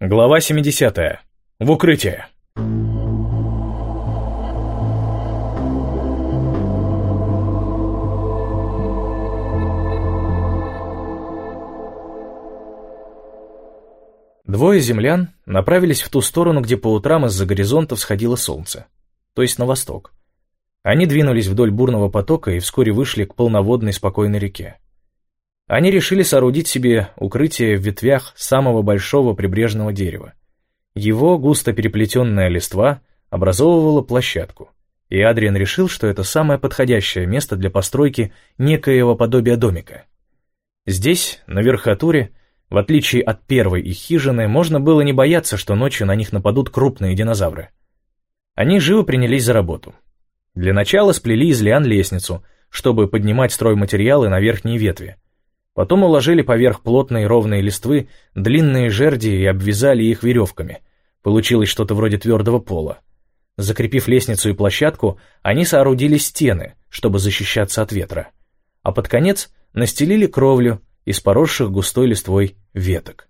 Глава 70. В укрытие. Двое землян направились в ту сторону, где по утрам из-за горизонта всходило солнце, то есть на восток. Они двинулись вдоль бурного потока и вскоре вышли к полноводной спокойной реке. Они решили соорудить себе укрытие в ветвях самого большого прибрежного дерева. Его густо переплетенная листва образовывала площадку, и Адриан решил, что это самое подходящее место для постройки некоего подобия домика. Здесь, на верхотуре, в отличие от первой их хижины, можно было не бояться, что ночью на них нападут крупные динозавры. Они живо принялись за работу. Для начала сплели из лиан лестницу, чтобы поднимать стройматериалы на верхние ветви. Потом уложили поверх плотной ровной листвы длинные жерди и обвязали их веревками. Получилось что-то вроде твердого пола. Закрепив лестницу и площадку, они соорудили стены, чтобы защищаться от ветра. А под конец настелили кровлю из поросших густой листвой веток.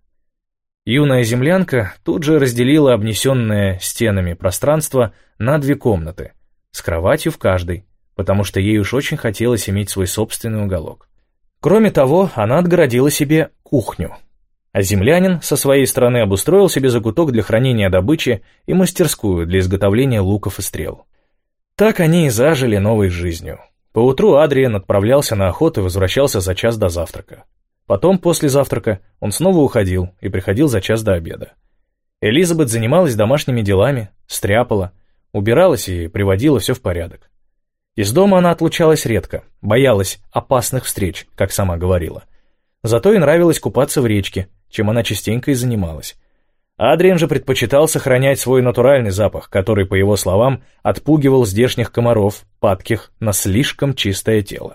Юная землянка тут же разделила обнесенное стенами пространство на 2 комнаты, с кроватью в каждой, потому что ей уж очень хотелось иметь свой собственный уголок. Кроме того, она отгородила себе кухню. А землянин со своей стороны обустроил себе закуток для хранения добычи и мастерскую для изготовления луков и стрел. Так они и зажили новой жизнью. Поутру Адриан отправлялся на охоту и возвращался за час до завтрака. Потом, после завтрака, он снова уходил и приходил за час до обеда. Элизабет занималась домашними делами, стряпала, убиралась и приводила все в порядок. Из дома она отлучалась редко, боялась опасных встреч, как сама говорила. Зато ей нравилось купаться в речке, чем она частенько и занималась. Адриан же предпочитал сохранять свой натуральный запах, который, по его словам, отпугивал здешних комаров, падких на слишком чистое тело.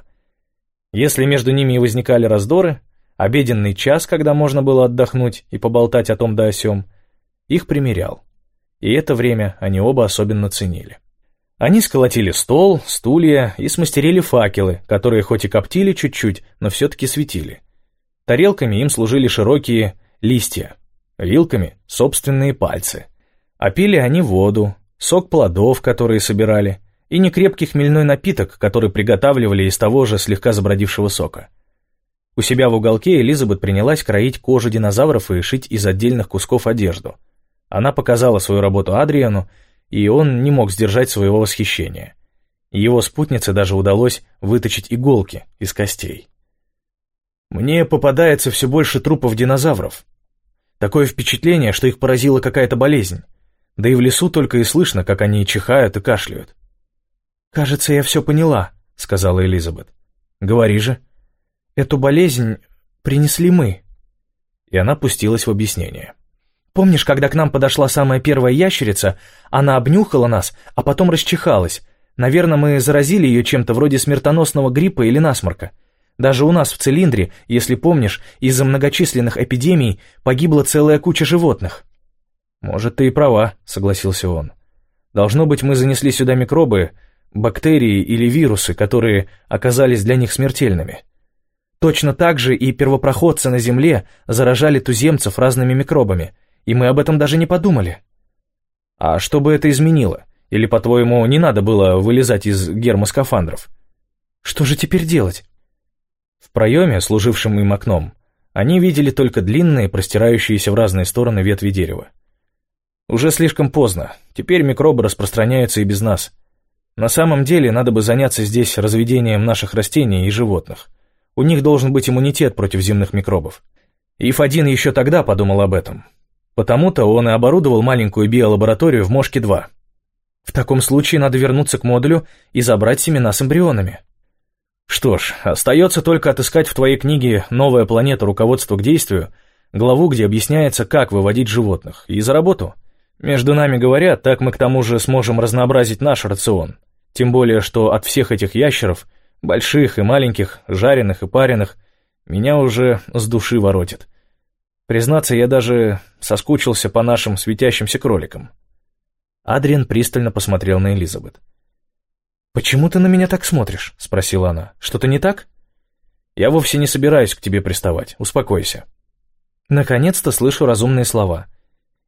Если между ними и возникали раздоры, обеденный час, когда можно было отдохнуть и поболтать о том да о сём, их примирял. И это время они оба особенно ценили. Они сколотили стол, стулья и смастерили факелы, которые хоть и коптили чуть-чуть, но все-таки светили. Тарелками им служили широкие листья, вилками — собственные пальцы. А пили они воду, сок плодов, которые собирали, и некрепкий хмельной напиток, который приготавливали из того же слегка забродившего сока. У себя в уголке Элизабет принялась кроить кожу динозавров и шить из отдельных кусков одежду. Она показала свою работу Адриану, и он не мог сдержать своего восхищения. Его спутнице даже удалось выточить иголки из костей. «Мне попадается все больше трупов динозавров. Такое впечатление, что их поразила какая-то болезнь. Да и в лесу только и слышно, как они чихают и кашляют». «Кажется, я все поняла», — сказала Элизабет. «Говори же». «Эту болезнь принесли мы». И она пустилась в объяснение. «Помнишь, когда к нам подошла самая первая ящерица, она обнюхала нас, а потом расчихалась? Наверное, мы заразили ее чем-то вроде смертоносного гриппа или насморка. Даже у нас в Цилиндре, если помнишь, из-за многочисленных эпидемий погибла целая куча животных». «Может, ты и права», — согласился он. «Должно быть, мы занесли сюда микробы, бактерии или вирусы, которые оказались для них смертельными. Точно так же и первопроходцы на Земле заражали туземцев разными микробами, и мы об этом даже не подумали». «А что бы это изменило? Или, по-твоему, не надо было вылезать из гермоскафандров?» «Что же теперь делать?» В проеме, служившем им окном, они видели только длинные, простирающиеся в разные стороны ветви дерева. «Уже слишком поздно. Теперь микробы распространяются и без нас. На самом деле, надо бы заняться здесь разведением наших растений и животных. У них должен быть иммунитет против земных микробов». Иф-1 еще тогда подумал об этом. Потому-то он и оборудовал маленькую биолабораторию в Мошке-2. В таком случае надо вернуться к модулю и забрать семена с эмбрионами. Что ж, остается только отыскать в твоей книге «Новая планета. Руководство к действию» главу, где объясняется, как выводить животных, и за работу. Между нами говоря, так мы к тому же сможем разнообразить наш рацион. Тем более, что от всех этих ящеров, больших и маленьких, жареных и пареных, меня уже с души воротит. Признаться, я даже соскучился по нашим светящимся кроликам». Адриан пристально посмотрел на Элизабет. «Почему ты на меня так смотришь?» — спросила она. «Что-то не так?» «Я вовсе не собираюсь к тебе приставать. Успокойся». Наконец-то слышу разумные слова.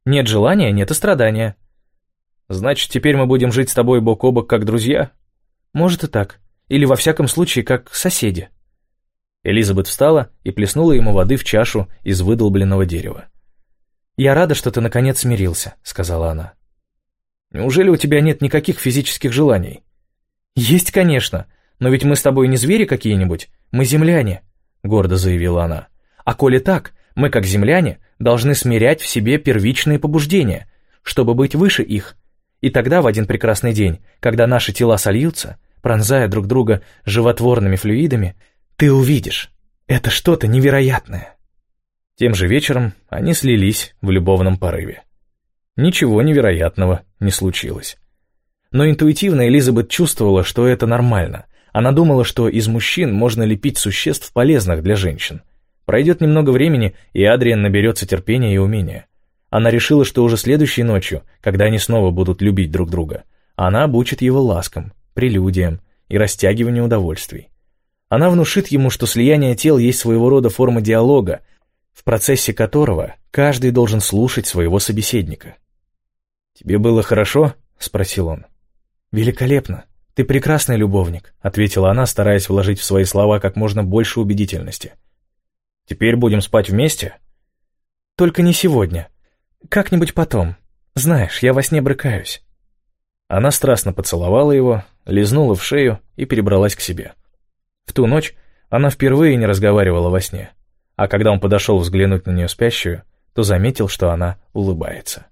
Нет желания, нет и страдания. Значит, теперь мы будем жить с тобой бок о бок, как друзья? Может и так. Или, во всяком случае, как соседи. Элизабет встала и плеснула ему воды в чашу из выдолбленного дерева. «Я рада, что ты наконец смирился», — сказала она. «Неужели у тебя нет никаких физических желаний?» «Есть, конечно, но ведь мы с тобой не звери какие-нибудь, мы земляне», — гордо заявила она. «А коли так, мы, как земляне, должны смирять в себе первичные побуждения, чтобы быть выше их. И тогда в один прекрасный день, когда наши тела сольются, пронзая друг друга животворными флюидами, ты увидишь, это что-то невероятное». Тем же вечером они слились в любовном порыве. Ничего невероятного не случилось. Но интуитивно Элизабет чувствовала, что это нормально. Она думала, что из мужчин можно лепить существ полезных для женщин. Пройдет немного времени, и Адриан наберется терпения и умения. Она решила, что уже следующей ночью, когда они снова будут любить друг друга, она обучит его ласкам, прелюдиям и растягиванию удовольствий. Она внушит ему, что слияние тел есть своего рода форма диалога, в процессе которого каждый должен слушать своего собеседника. «Тебе было хорошо?» — спросил он. «Великолепно. Ты прекрасный любовник», — ответила она, стараясь вложить в свои слова как можно больше убедительности. «Теперь будем спать вместе?» «Только не сегодня. Как-нибудь потом. Знаешь, я во сне брыкаюсь». Она страстно поцеловала его, лизнула в шею и перебралась к себе. В ту ночь она впервые не разговаривала во сне, а когда он подошел взглянуть на нее спящую, то заметил, что она улыбается.